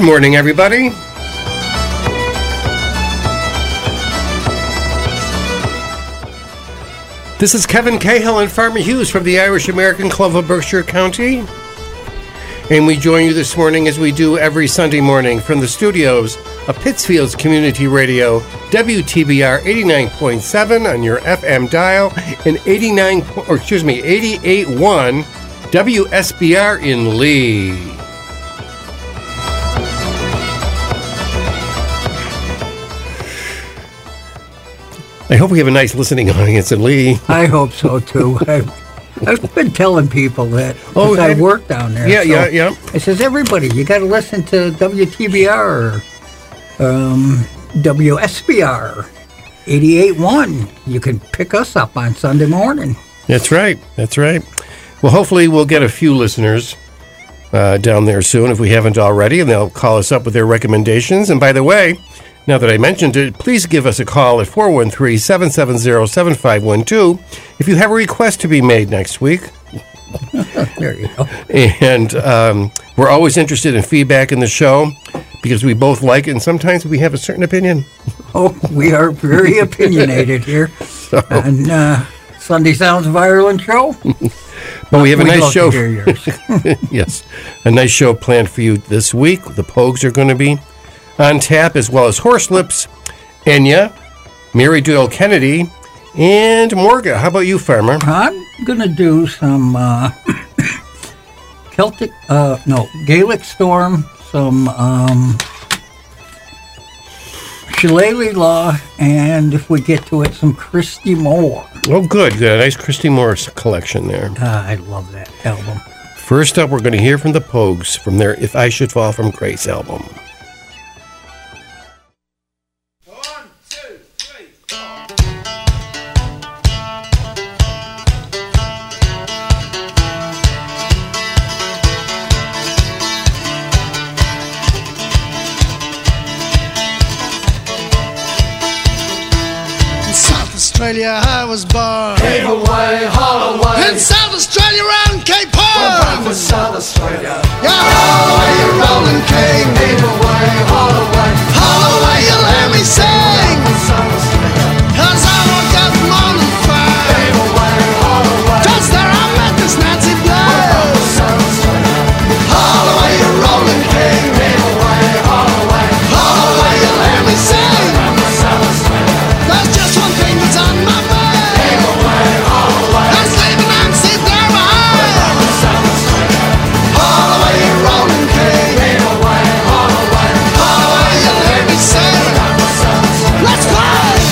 Good morning, everybody. This is Kevin Cahill and Farmer Hughes from the Irish American Club of Berkshire County. And we join you this morning as we do every Sunday morning from the studios of Pittsfield's Community Radio, WTBR 89.7 on your FM dial, and 88.1 WSBR in Lee. I hope we have a nice listening audience in Lee. I hope so, too. I've been telling people that because I work down there. Yeah. I says, everybody, you got to listen to WTBR or WSBR 88.1. You can pick us up on Sunday morning. That's right. Well, hopefully we'll get a few listeners down there soon if we haven't already, and they'll call us up with their recommendations. And by the way, now that I mentioned it, please give us a call at 413-770-7512 if you have a request to be made next week. There you go. And we're always interested in feedback in the show because we both like it, and sometimes we have a certain opinion. Oh, we are very opinionated here on Sunday Sounds of Ireland show. But we have a nice show. Yes, a nice show planned for you this week. The Pogues are going to be on tap, as well as Horselips, Enya, Mary Doyle Kennedy, and Morga. How about you, Farmer? I'm going to do some Gaelic Storm, some Shillelagh Law, and if we get to it, some Christy Moore. Oh, good. A nice Christy Moore collection there. I love that album. First up, we're going to hear from the Pogues from their If I Should Fall from Grace album. Australia I was born. Cave away, haul away. In South Australia round Cape Horn. We're bound for South Australia. Yeah, haul away your rolling cane. Cave away, haul away. Haul away, you'll hear me sing. For South Australia. 'Cause I won't get morning fire. Cave away, haul away. Just there I met this Nancy Blair. For South Australia. Haul away your rolling cane. Cave away, haul away. Haul away, you'll hear me sing. For South Australia. There's just one thing that's on my mind. Cave away, haul away. That's leaving Nancy there behind. For South Australia. Haul away your rolling cane. Cave away, haul away. Haul away, you'll hear me sing. For South Australia. Let's fly!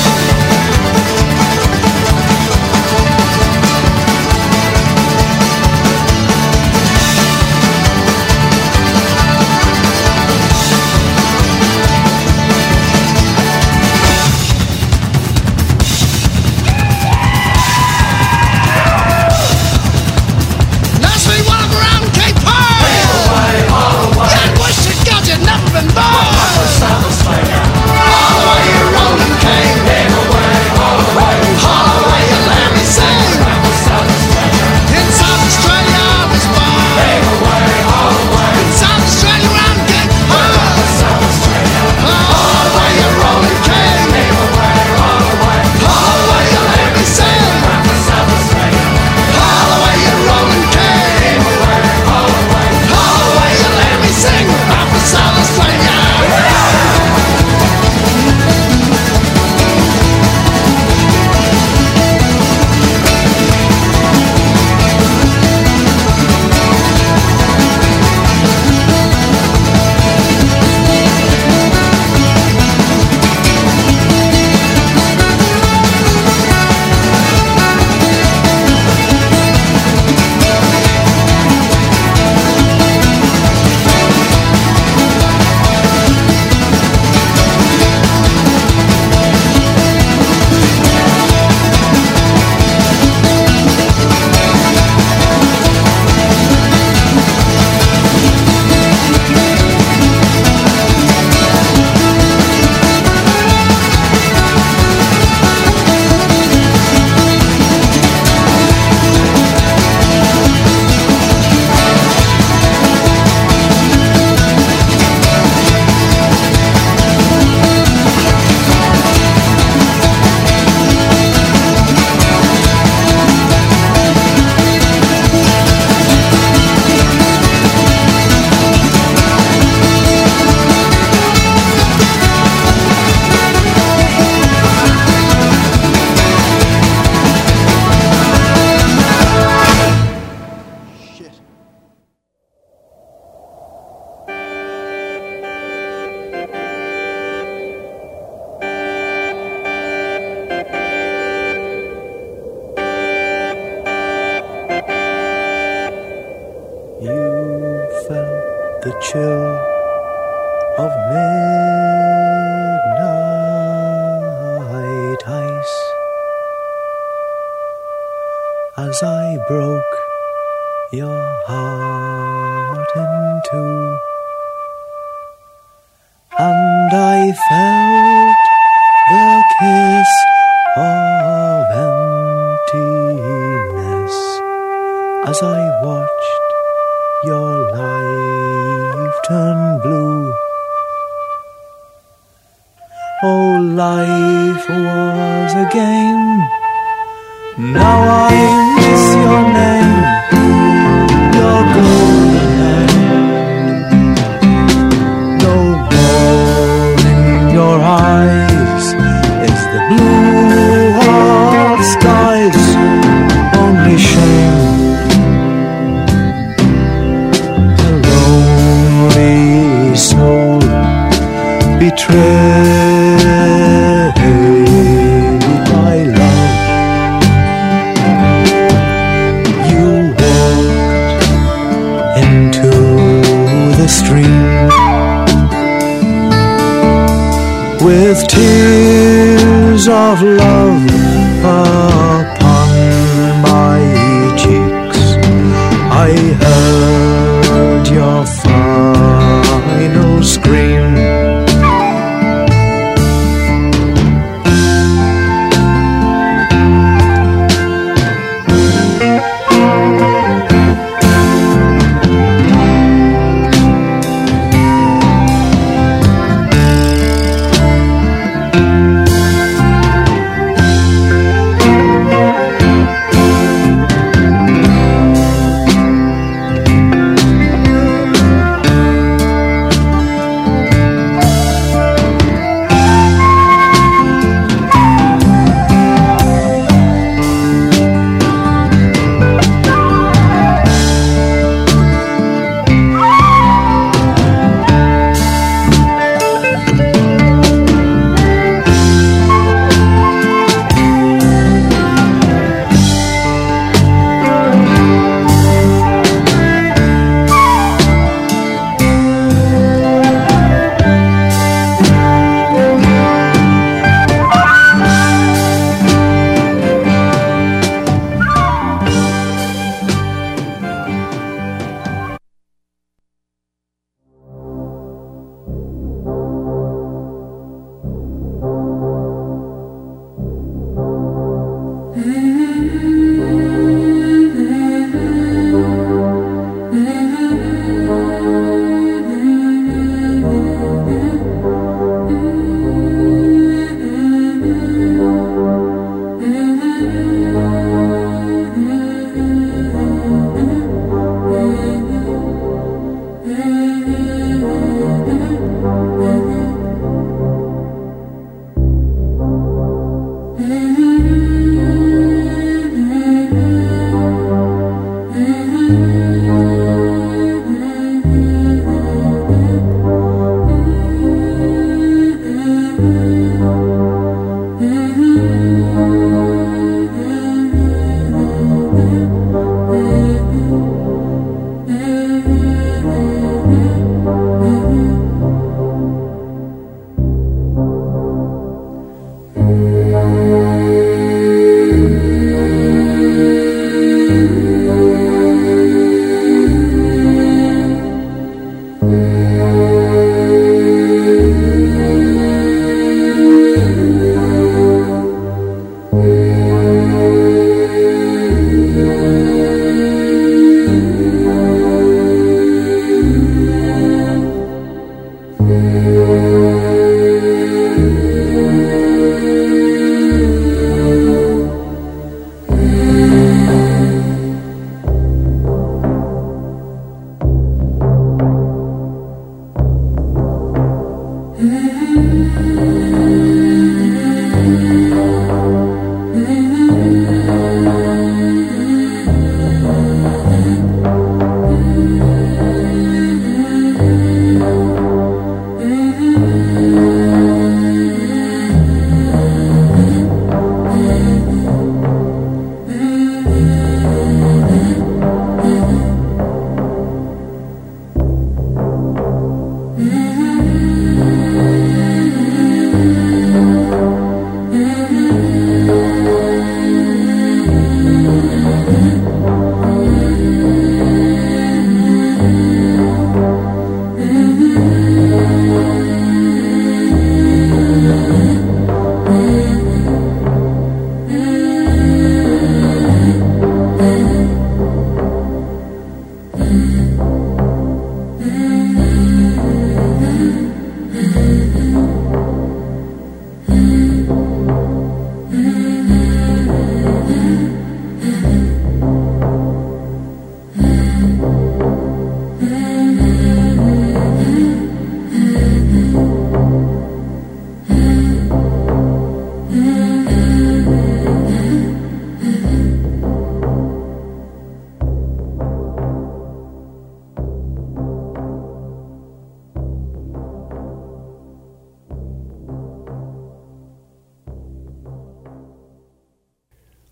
as I broke your heart in two, and I felt the kiss of emptiness as I watched your life turn blue. Oh, life was a game. Now I miss your name, your golden hand. No more in your eyes is the blue of skies, only shame. A lonely soul betrayed by love. You walked into the stream with tears of love upon my cheeks. I heard your final scream.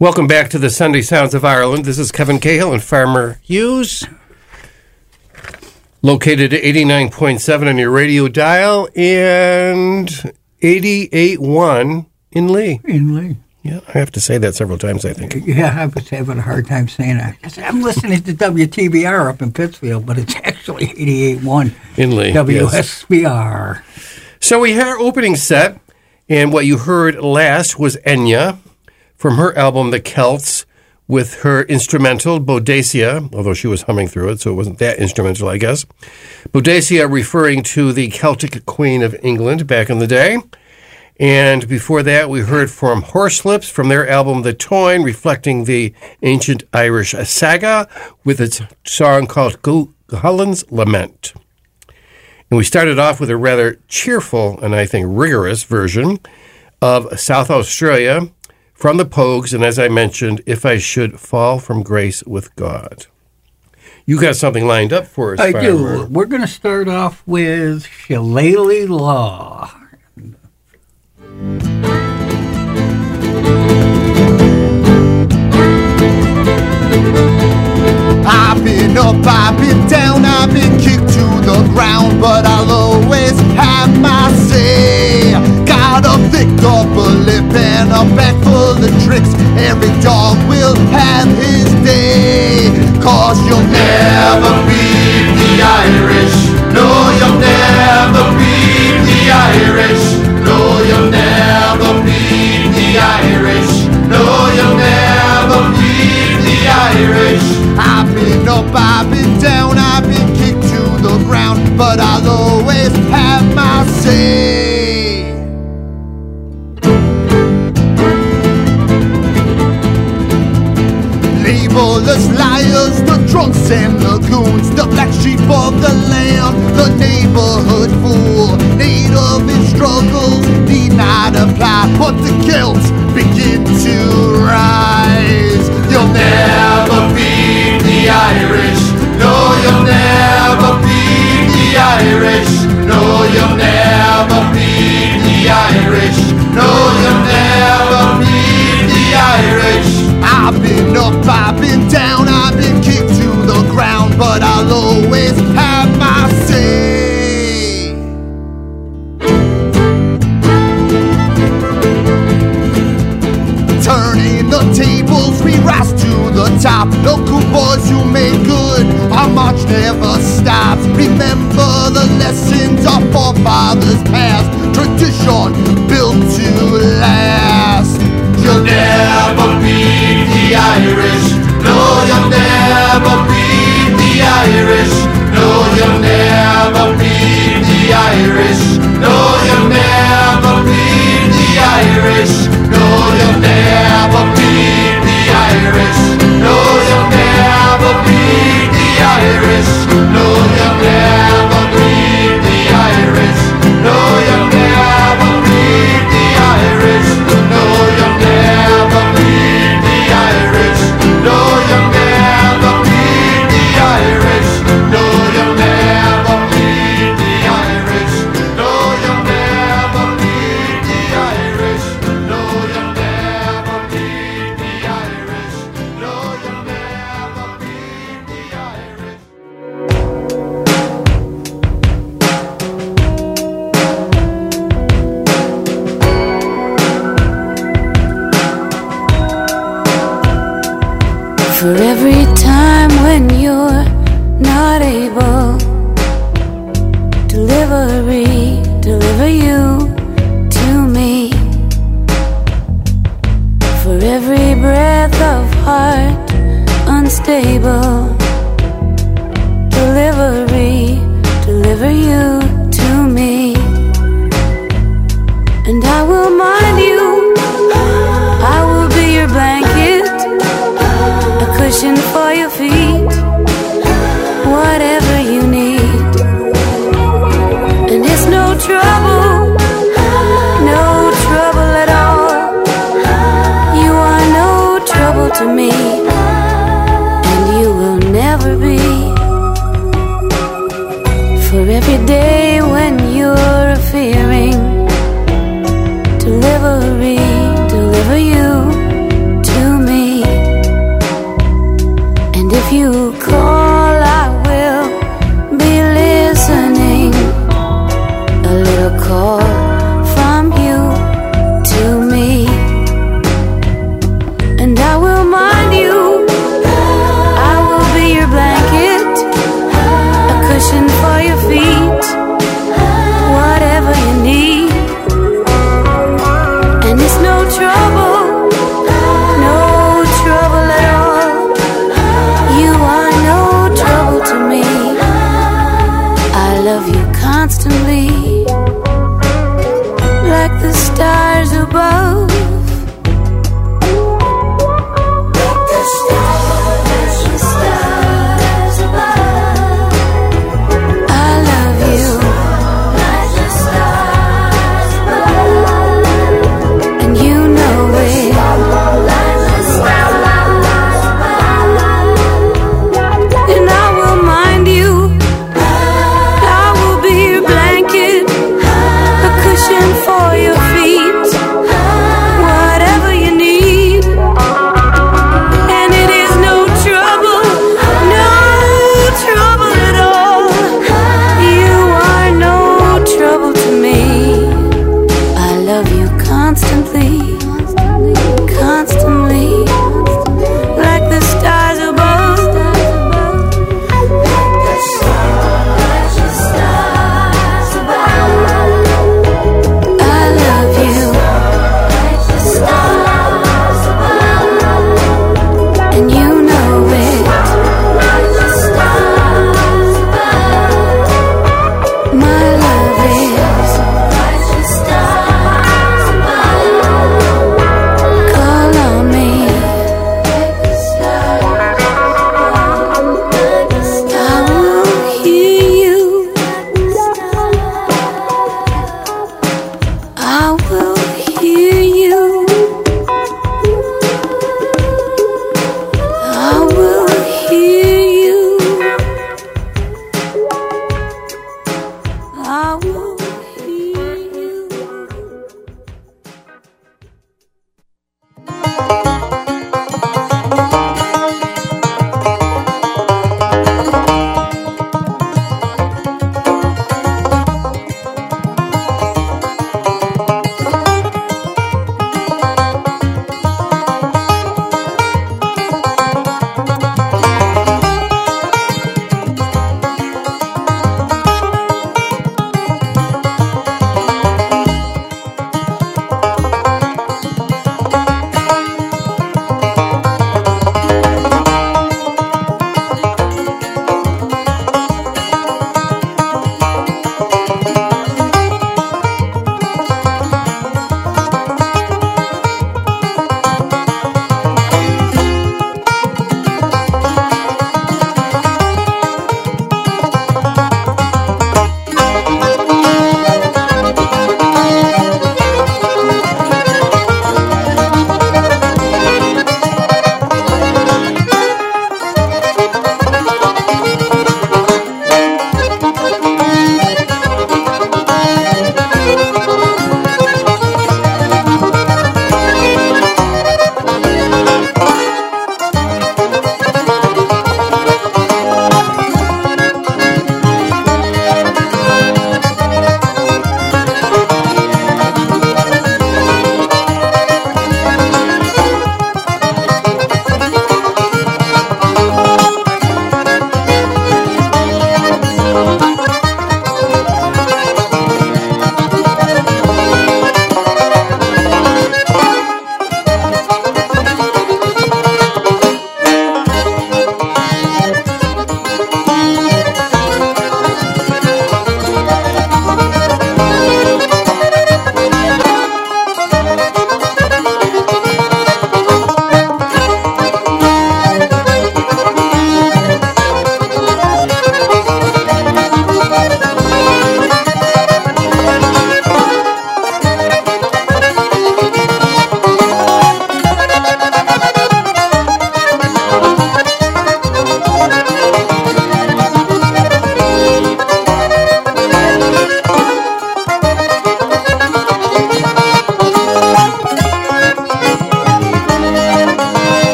Welcome back to the Sunday Sounds of Ireland. This is Kevin Cahill and Farmer Hughes, located at 89.7 on your radio dial and 88.1 in Lee. In Lee. Yeah, I have to say that several times, I think. Yeah, I was having a hard time saying that. I'm listening to WTBR up in Pittsfield, but it's actually 88.1 in Lee. WSBR. Yes. So we had our opening set, and what you heard last was Enya from her album The Celts with her instrumental Boadicea, although she was humming through it, so it wasn't that instrumental, I guess. Boadicea referring to the Celtic Queen of England back in the day. And before that, we heard from Horselips from their album The Toyne, reflecting the ancient Irish saga with its song called Cuchulain's Lament. And we started off with a rather cheerful and I think rigorous version of South Australia from the Pogues, and as I mentioned, If I Should Fall from Grace with God. You got something lined up for us, I Farmer. do. We're going to start off with Shillelagh Law. I've been up, I've been down, I've been kicked to the ground, but I'll always have my say. Got a thick upper lip and a back full of tricks. Every dog will have his day. Cause you'll never beat the Irish. No, you'll never beat the Irish. No, you'll never beat the Irish. No, you'll never beat the Irish. I've been up, I've been down, I've been kicked to the ground, but I'll always have my say. Labelless liars, the drunks and the goons, the black sheep of the land, the neighborhood fool. Native in struggles need not apply, but the Celts begin to rise. You'll never beat the Irish. No, you'll never beat the Irish. No, you'll never beat the Irish. No, you'll never beat the Irish. I've been up, I've been down, I've been kicked to the ground, but I'll always have my say. Turning the tables, we rise to the top. Local boys who make good, our march never stops. Remember the lessons our forefathers passed. Tradition built to last. You'll never beat the Irish. No, you'll never beat the Irish. No, you'll never beat the Irish. No, you'll never beat the Irish. No, you'll never beat the Irish. No, you'll never beat the Irish. No, you'll never beat the Irish. No, you'll never beat the Irish. No, you'll never beat the Irish. No, you'll never beat the Irish. No, you'll never beat the Irish. No, you'll never beat the Irish. No, you'll never beat the Irish. No, you'll never beat the Irish. For every time when you're not able, deliver you to me. For every breath of heart unstable, deliver you to me. And I will mind you, I will be your blanket, a cushion for your feet, whatever you need. And it's no trouble at all. You are no trouble to me, and you will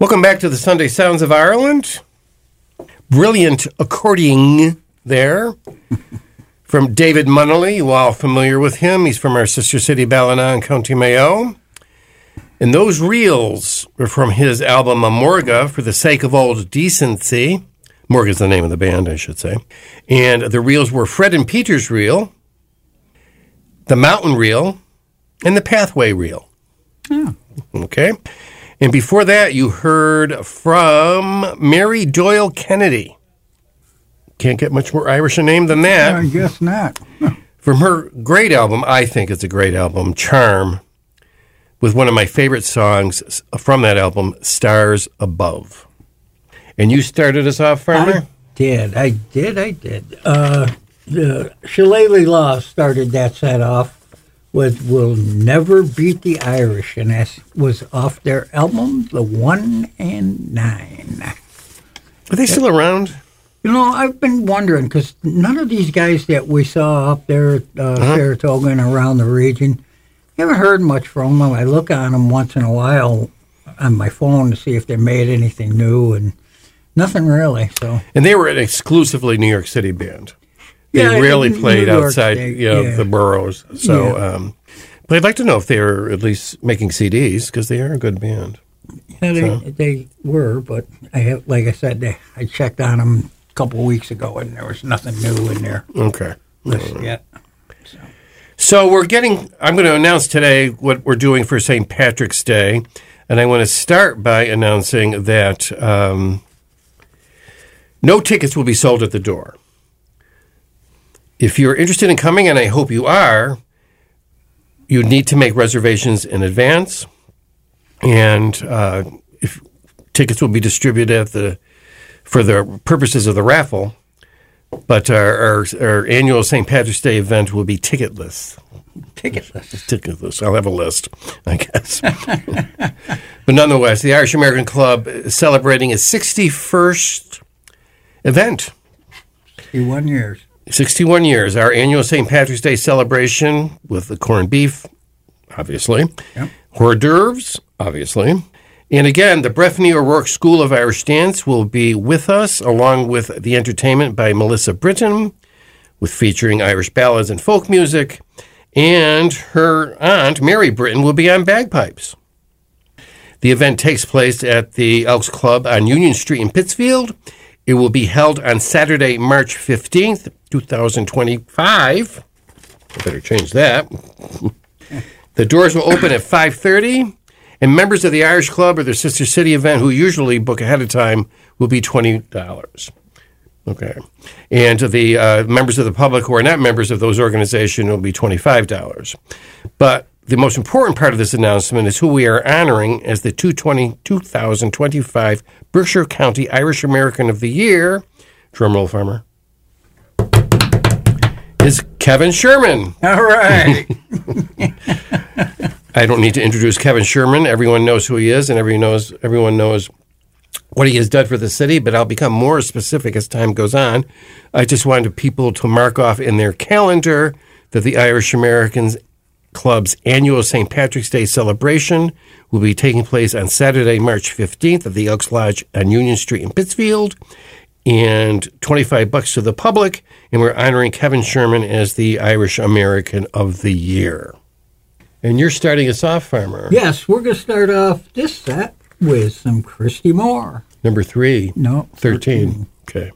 Welcome back to the Sunday Sounds of Ireland. Brilliant accordioning there from David Munnelly. You all familiar with him. He's from our sister city, Ballina in County Mayo. And those reels were from his album Amorga, For the Sake of Old Decency. Morgan's the name of the band, I should say. And the reels were Fred and Peter's reel, the Mountain reel, and the Pathway reel. Yeah. Okay. And before that, you heard from Mary Doyle Kennedy. Can't get much more Irish a name than that. I guess not. From her great album, I think it's a great album, Charm, with one of my favorite songs from that album, Stars Above. And you started us off, Farmer? I did. The Shillelagh Law started that set off with We'll Never Beat the Irish, and that was off their album, The 1 and 9. Are they still around? You know, I've been wondering, because none of these guys that we saw up there at Saratoga and around the region, haven't heard much from them. I look on them once in a while on my phone to see if they made anything new, and nothing really. So, and they were an exclusively New York City band. They Yeah, rarely New played York outside State, the boroughs. So, Yeah. but I'd like to know if they were at least making CDs, because they are a good band. yeah, they were, but like I said, I checked on them a couple of weeks ago, and there was nothing new in their Okay. list yet. So I'm going to announce today what we're doing for St. Patrick's Day. And I want to start by announcing that no tickets will be sold at the door. If you're interested in coming, and I hope you are, you need to make reservations in advance. And if tickets will be distributed for the purposes of the raffle. But our annual St. Patrick's Day event will be ticketless. Ticketless. I'll have a list, I guess. But nonetheless, the Irish American Club is celebrating its 61st event. 61 years. 61 years. Our annual St. Patrick's Day celebration with the corned beef, obviously. Yep. Hors d'oeuvres, obviously. And again, the Breffni O'Rourke School of Irish Dance will be with us, along with the entertainment by Melissa Britton, with featuring Irish ballads and folk music. And her aunt, Mary Britton, will be on bagpipes. The event takes place at the Elks Club on Union Street in Pittsfield. It will be held on Saturday, March 15th, 2025. I better change that. The doors will open at 5:30. And members of the Irish Club or their sister city event who usually book ahead of time will be $20. Okay. And to the members of the public who are not members of those organizations will be $25. But the most important part of this announcement is who we are honoring as the 2025 Berkshire County Irish American of the Year. Drumroll, Farmer. Is Kevin Sherman. All right. I don't need to introduce Kevin Sherman. Everyone knows who he is, and everyone knows what he has done for the city, but I'll become more specific as time goes on. I just wanted people to mark off in their calendar that the Irish Americans Club's annual St. Patrick's Day celebration will be taking place on Saturday, March 15th at the Elks Lodge on Union Street in Pittsfield, and $25 to the public, and we're honoring Kevin Sherman as the Irish American of the Year. And you're starting us off, Farmer. Yes, we're going to start off this set with some Christy Moore. Number 3. No. 13. Okay.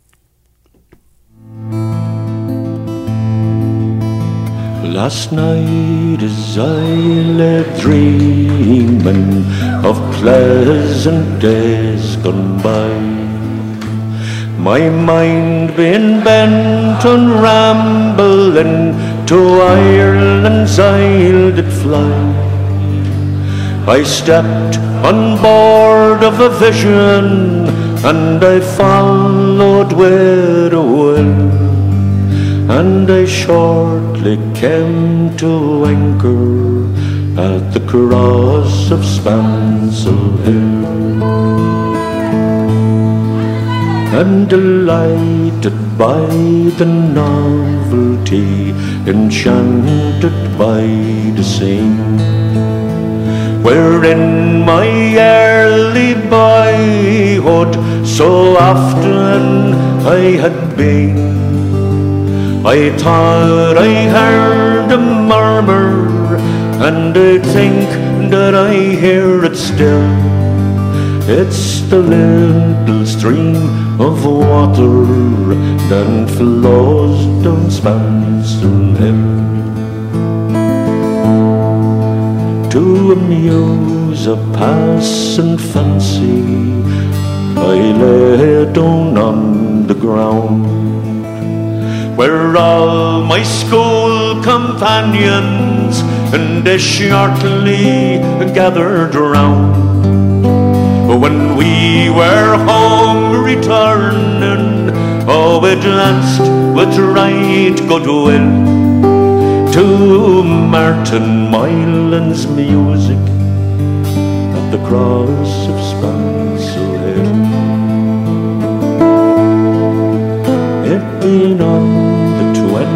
Last night as I lay dreaming of pleasant days gone by, my mind being bent on rambling to Ireland's Isle did fly. I stepped on board of a vision and I followed with a will, and I shortly came to anchor at the cross of Spansel Hill. And delighted by the novelty, enchanted by the scene, where in my early boyhood so often I had been. I thought I heard a murmur, and I think that I hear it still. It's the little stream of water that flows down Spancel Hill. To amuse a passing fancy, I lay down on the ground, where all my school companions and they shortly gathered round. When we were home returning, oh, we danced with right goodwill to Martin Moylan's music at the cross of Spancel Hill. It being on the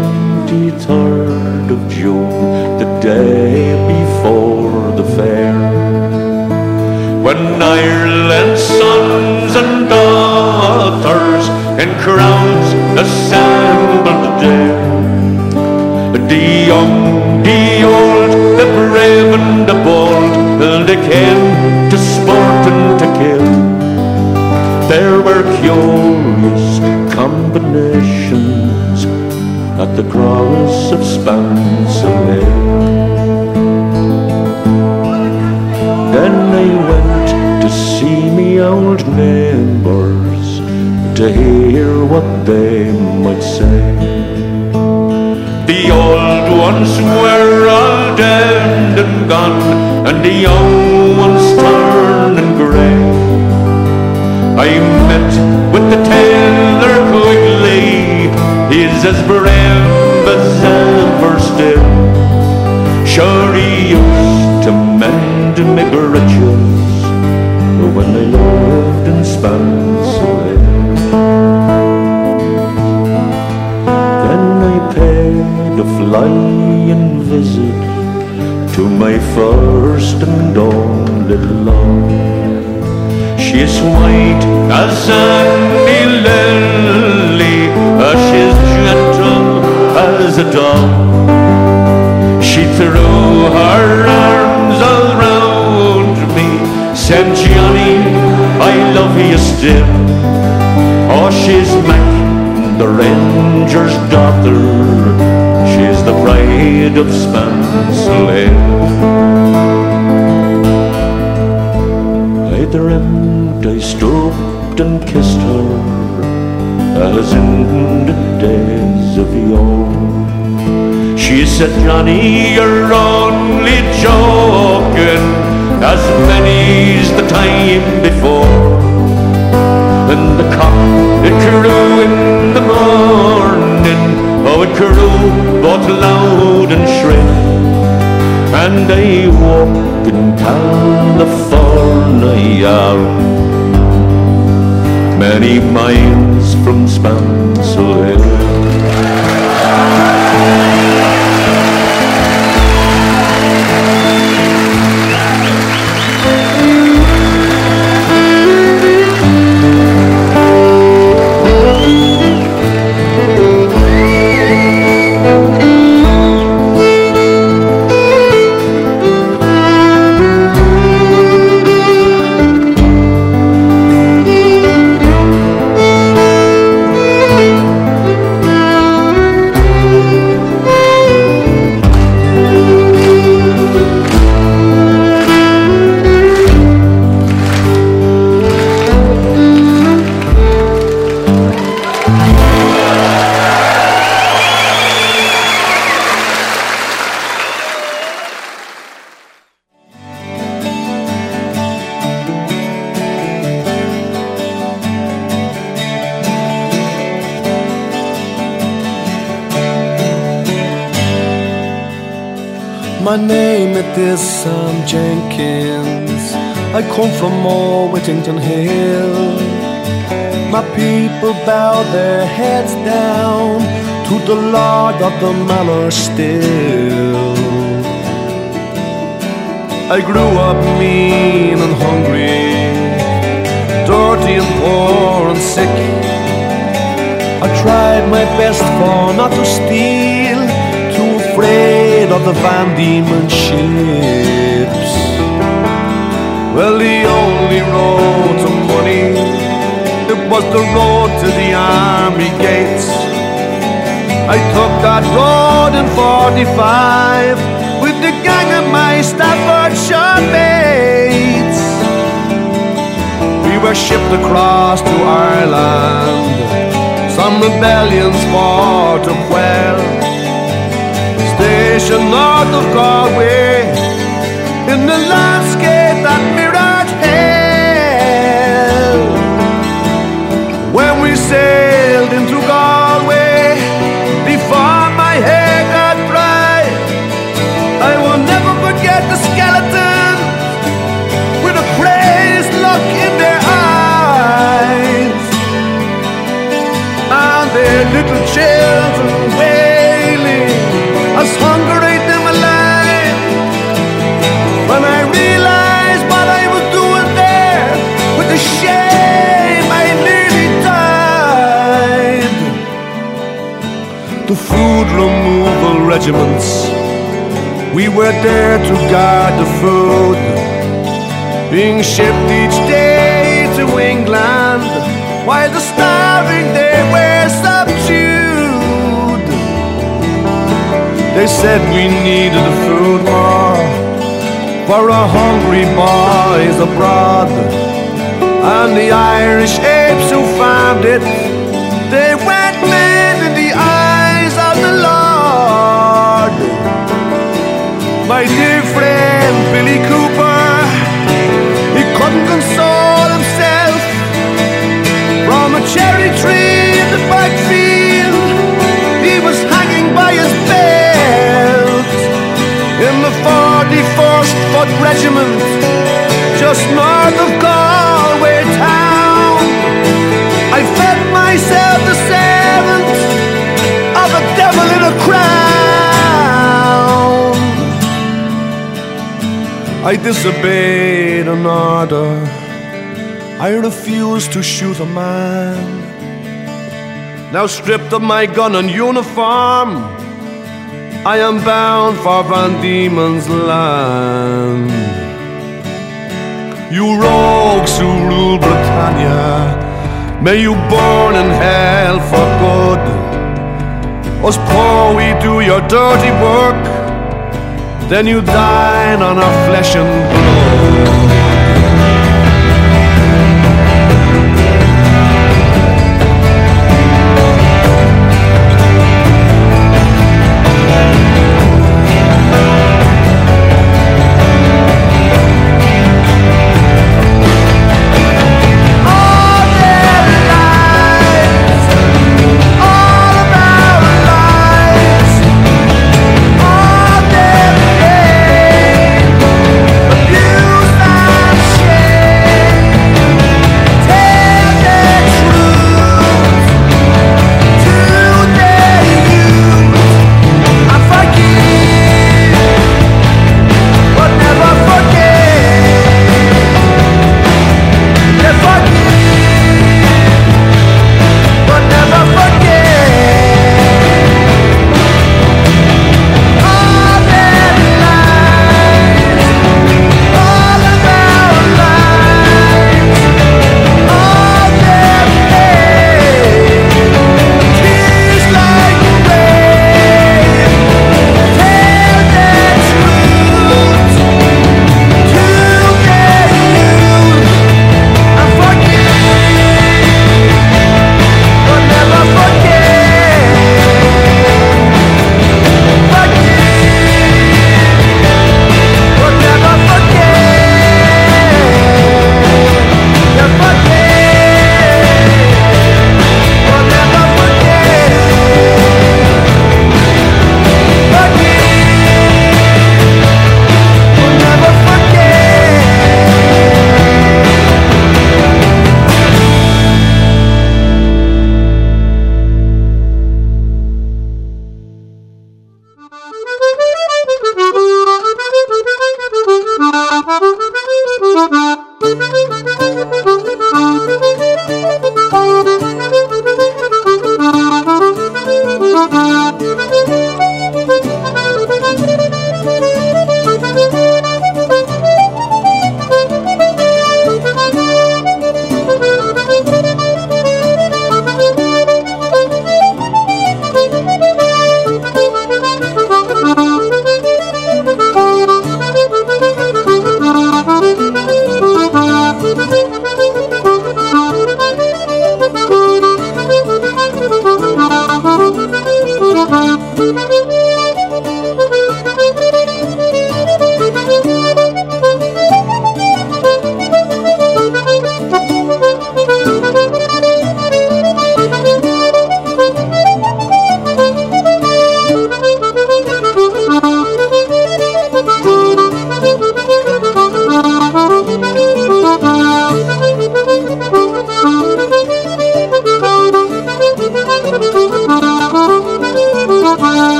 23rd of June, the day before the fair, when Ireland's sons and daughters in crowds assembled there, the young, the old, the brave and the bold, they came to sport and to kill. There were curious combinations at the cross of Spancel Hill. Then I went to see me old neighbours, to hear what they might say. The old ones were all dead and gone, and the young ones turning grey. I met with the tailor quickly, he's as brave as ever still. Sure, he used to mend me breeches when I lived in Spancel Hill. Then I paid a flying visit to my first and only love. She's white as any lily, she's gentle as a dove. She threw her arms around me, said, Johnny, I love you still. Oh, she's Mac, the ranger's daughter, she's the pride of Spancel Hill. I dreamt I stooped and kissed her, as in the days of yore. She said, Johnny, you're only joking, as many's the time before. And the cock, it crew in the morning, oh, it crew both loud and shrill. And I woke in California, many miles from Spancel Hill. My name is Sam Jenkins. I come from Old Whittington Hill. My people bow their heads down to the Lord of the Manor still. I grew up mean and hungry, dirty and poor and sick. I tried my best for not to steal, too afraid of the Van Diemen ships. Well, the only road to money, it was the road to the army gates. I took that road in 45 with the gang of my Staffordshire mates. We were shipped across to Ireland, some rebellions for to quell. Stationed north of Galway, in the landscape that mirrored hell. When we sailed into Galway, before my hair got dry, I will never forget the skeletons with a crazed look in their eyes, and their little children wailing as hunger ate them alive. When I realized what I was doing there, with the shame I nearly died. The food removal regiments, we were there to guard the food, being shipped each day to England, while the starving they were subdued. They said we needed the food more for our hungry boys abroad, and the Irish apes who farmed it, they went men in the eyes of the Lord. My dear friend Billy Cooper, he couldn't console himself. From a cherry tree in the backfield, he was hanging by his belt. In the 41st Foot Regiment, just north of Galway town, I fed myself the servant of a devil in a crown. I disobeyed an order, I refused to shoot a man. Now stripped of my gun and uniform, I am bound for Van Diemen's land. You rogues who rule Britannia, may you burn in hell for good. Us poor, we do your dirty work, then you dine on our flesh and blood. Abuse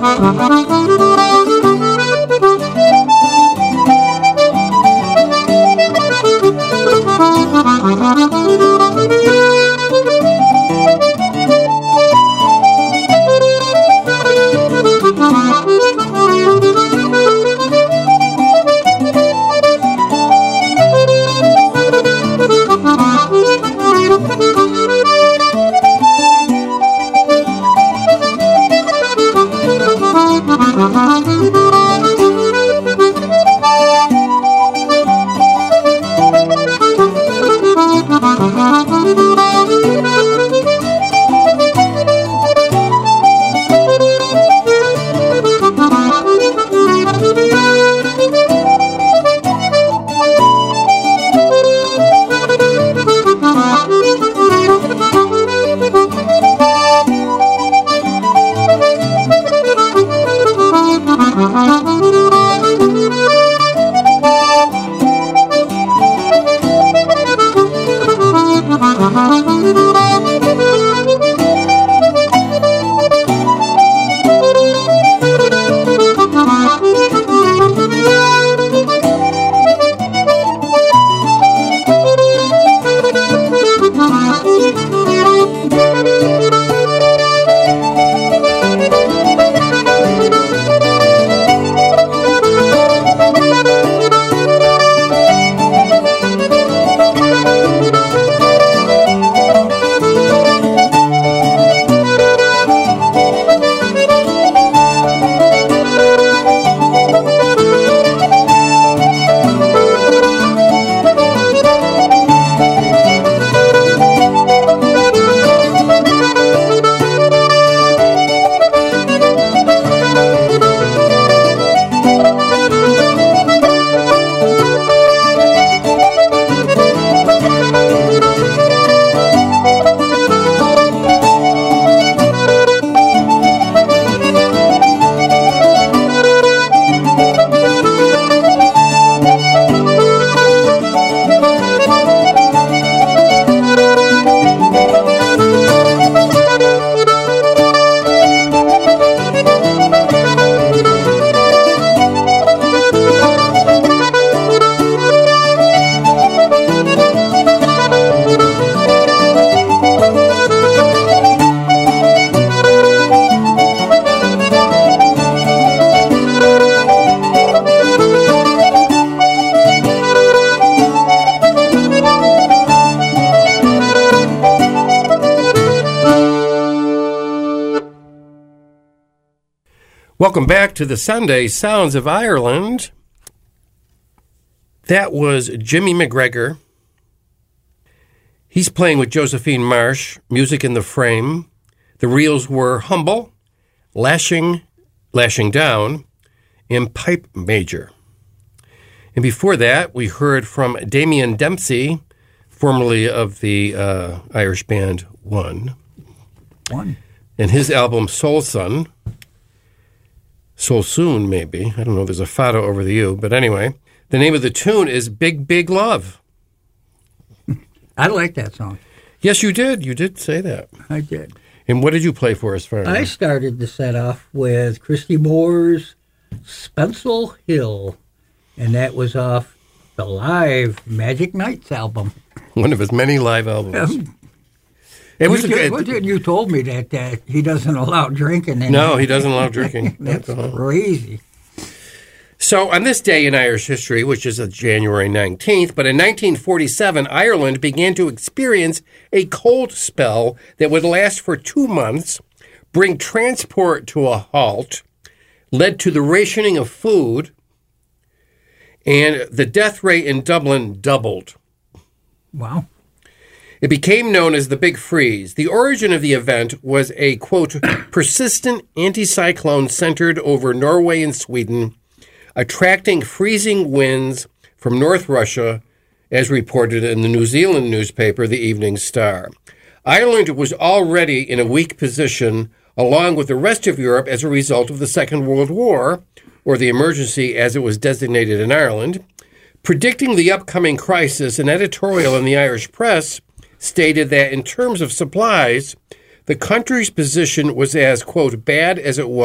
Welcome back to the Sunday Sounds of Ireland. That was Jimmy McGregor. He's playing with Josephine Marsh, music in the frame. The reels were Humble, Lashing Down, and Pipe Major. And before that, we heard from Damien Dempsey, formerly of the Irish band One. And his album Soul Son. Soul Soon, maybe. I don't know. There's a fado over the U. But anyway, the name of the tune is Big, Big Love. I like that song. Yes, you did. You did say that. I did. And what did you play for us, Farmer? I started the set off with Christy Moore's Spencel Hill, and that was off the live Magic Nights album. One of his many live albums. It was you told me that he doesn't allow drinking. No, he doesn't allow drinking. That's crazy. So on this day in Irish history, which is January 19th, but in 1947, Ireland began to experience a cold spell that would last for 2 months, bring transport to a halt, led to the rationing of food, and the death rate in Dublin doubled. Wow. It became known as the Big Freeze. The origin of the event was a, quote, persistent anticyclone centered over Norway and Sweden, attracting freezing winds from North Russia, as reported in the New Zealand newspaper, the Evening Star. Ireland was already in a weak position, along with the rest of Europe, as a result of the Second World War, or the emergency as it was designated in Ireland. Predicting the upcoming crisis, an editorial in the Irish press stated that in terms of supplies, the country's position was as, quote, bad as it was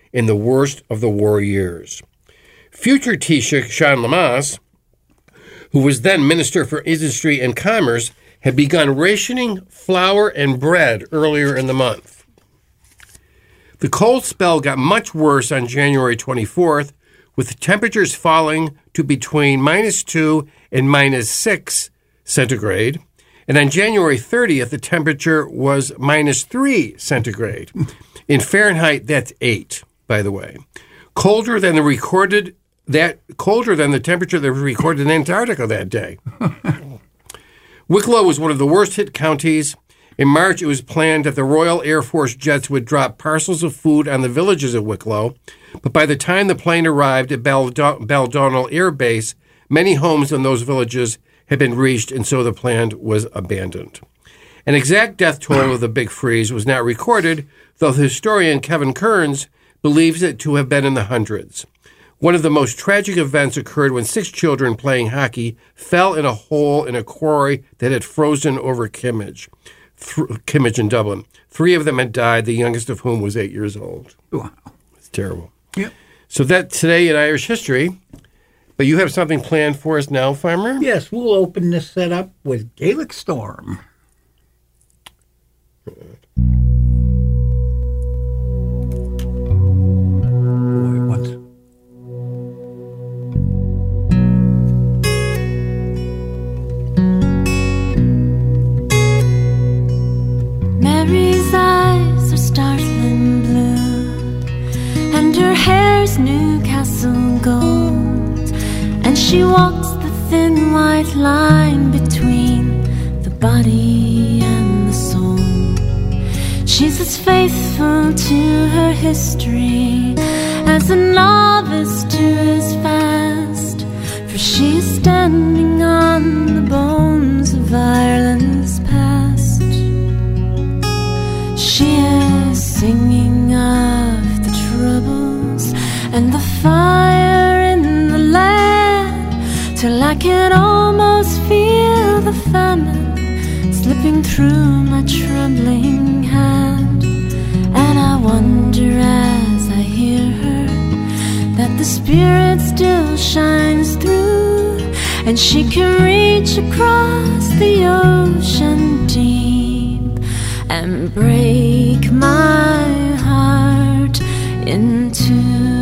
in the worst of the war years. Future Taoiseach Sean Lamass, who was then Minister for Industry and Commerce, had begun rationing flour and bread earlier in the month. The cold spell got much worse on January 24th, with temperatures falling to between -2 and -6 centigrade. And on January 30th, the temperature was -3 centigrade. In Fahrenheit, that's 8, by the way. Colder than the temperature that was recorded in Antarctica that day. Wicklow was one of the worst hit counties. In March, it was planned that the Royal Air Force jets would drop parcels of food on the villages of Wicklow, but by the time the plane arrived at Baldonnel Air Base, many homes in those villages had been reached, and so the plan was abandoned. An exact death toll of the Big Freeze was not recorded, though the historian Kevin Kearns believes it to have been in the hundreds. One of the most tragic events occurred when 6 children playing hockey fell in a hole in a quarry that had frozen over Kimmage in Dublin. 3 of them had died, the youngest of whom was 8 years old. Wow. It's terrible. Yep. So that's today in Irish history. But you have something planned for us now, Farmer? Yes, we'll open this set up with Gaelic Storm. Mary's eyes are startling blue, and her hair's Newcastle gold, and she walks the thin white line between the body and the soul. She's as faithful to her history as a novice to his fast, for she is standing on the bones of Ireland's past. She is singing of the troubles and the fire in the land, till I can almost feel the famine slipping through my trembling hand. And I wonder as I hear her that the spirit still shines through, and she can reach across the ocean deep and break my heart in two.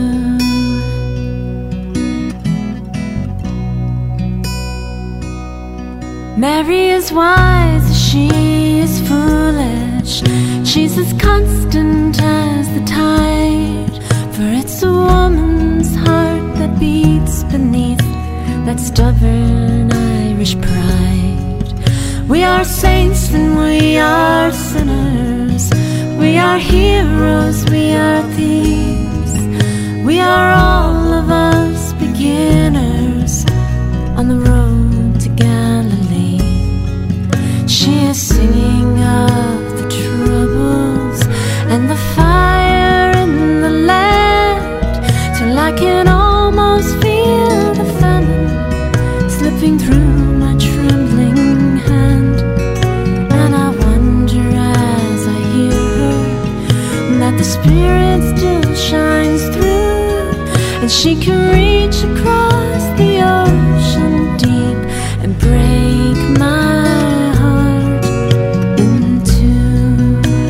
Mary is wise, she is foolish. She's as constant as the tide, for it's a woman's heart that beats beneath that stubborn Irish pride. We are saints and we are sinners, we are heroes, we are thieves, we are all of us beginners on the road to Galilee. She is singing of the troubles and the fire in the land, till I can almost feel the famine slipping through my trembling hand. And I wonder as I hear her that the spirit still shines through, and she can reach across the ocean deep and break my heart in two.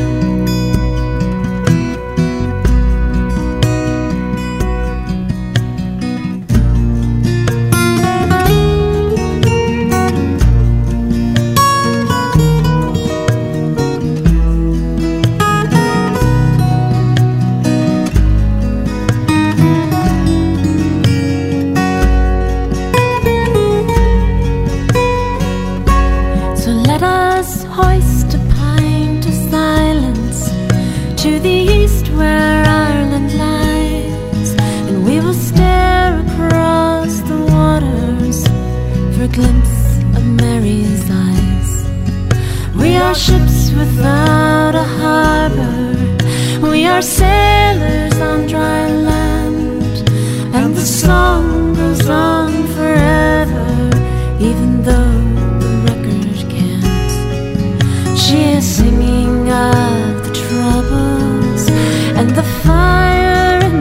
So let us hoist a pint of silence to the east where Ireland lies, and we will stare across the waters for a glimpse of Mary's eyes. We are ships without a harbor, we are sailors on dry land, and the song goes on forever, even though the record can't. She is singing of the troubles and the fire in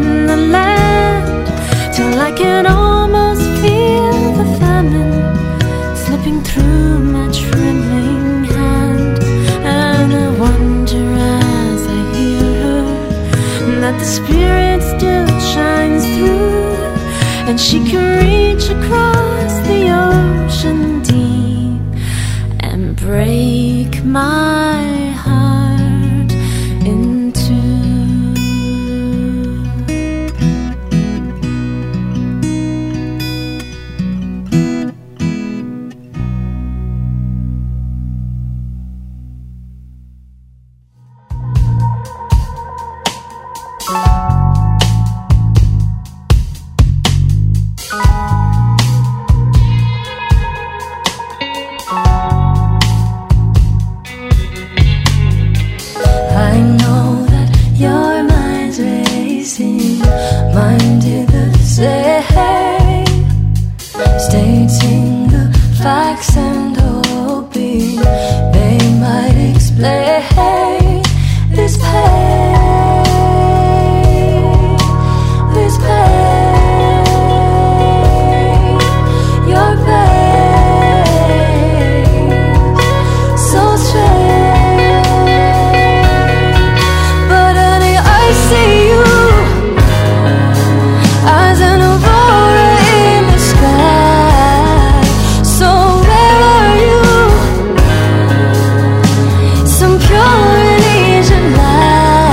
the spirit still shines through, and she can reach across the ocean deep and break my heart in two. I know that your mind's racing, mine did the same, stating the facts and hoping they might explain this pain, this pain, your face, so strange. But honey, I see you as an aurora in the sky. So where are you? Some pure Elysian light.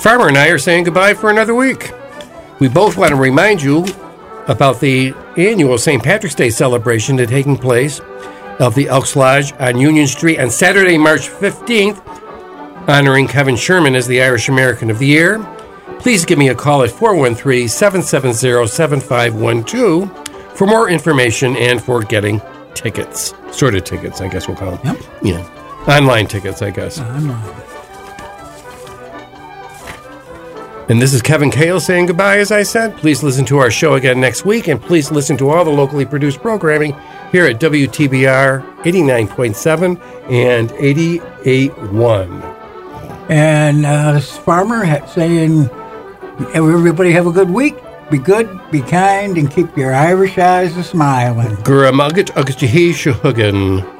Farmer and I are saying goodbye for another week. We both want to remind you about the annual St. Patrick's Day celebration that's taking place of the Elks Lodge on Union Street on Saturday, March 15th, honoring Kevin Sherman as the Irish American of the Year. Please give me a call at 413-770-7512 for more information and for getting tickets. Sort of tickets, I guess we'll call them. Yep. Yeah. Online tickets, I guess. Online. And this is Kevin Cale saying goodbye, as I said. Please listen to our show again next week, and please listen to all the locally produced programming here at WTBR 89.7 and 88.1. And this farmer saying, everybody have a good week. Be good, be kind, and keep your Irish eyes a-smiling. Gura Mugget Agus Jehi Shahugan.